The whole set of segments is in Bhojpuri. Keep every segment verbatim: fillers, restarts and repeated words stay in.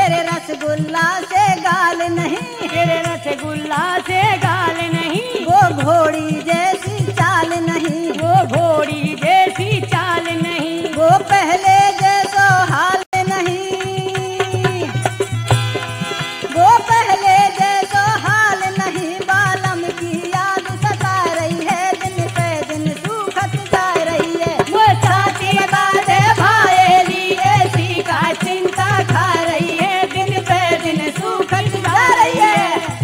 तेरे रसगुल्ला से गाल नहीं, तेरे रसगुल्ला से गाल नहीं, वो घोड़ी जैसी चाल नहीं, वो घोड़ी जैसी चाल नहीं, वो पहले जैसो हाल नहीं, वो पहले जैसो हाल नहीं। बालम की याद सता रही है, दिन पे दिन सूखत जा रही है। वो साथी बता दे भाएली ऐसी का चिंता खा रही है, दिन पे दिन सूखत जा रही है।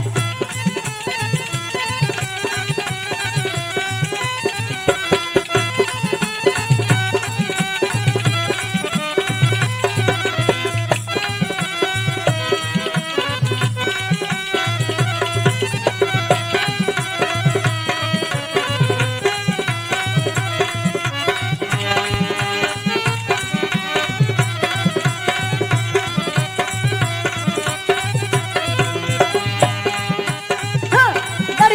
हाँ, बड़ी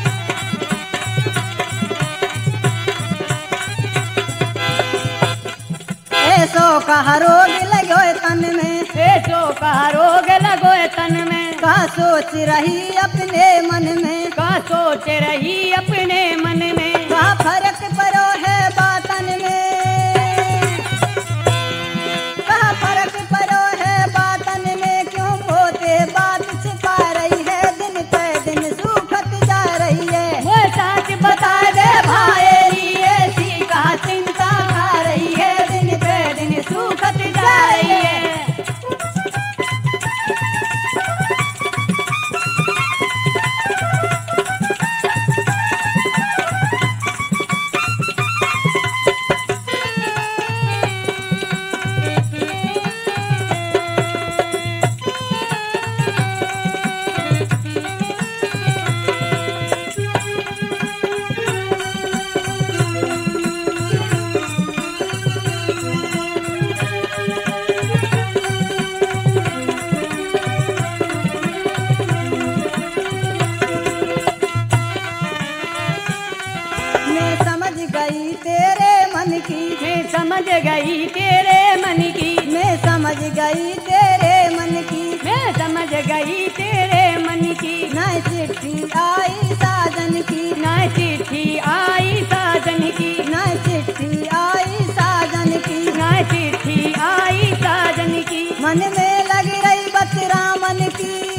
ऐसो कहा रोग लगो तन में, ऐसो का रोग लगो तन में, का सोच रही अपने मन में, का सोच रही अपने मन में, का फर्क पड़ो है बातन में, का फर्क पड़ो है बातन में। क्यों होते बात छिपा रही है, दिन पे दिन सूखत जा रही है। वो सच बता दे भाएली ऐसी का चिंता खा रही है, दिन पे दिन सूखत जा रही है। मैं समझ गई तेरे मन की, मैं समझ गई तेरे मन की, मैं समझ गई तेरे मन की। मैं समझ गई तेरे मन की, न चिट्ठी आई साजन की, ना चिट्ठी आई साजन की, न चिट्ठी आई साजन की। ना चिट्ठी आई साजन की। मन में लग रही बतरा मन की,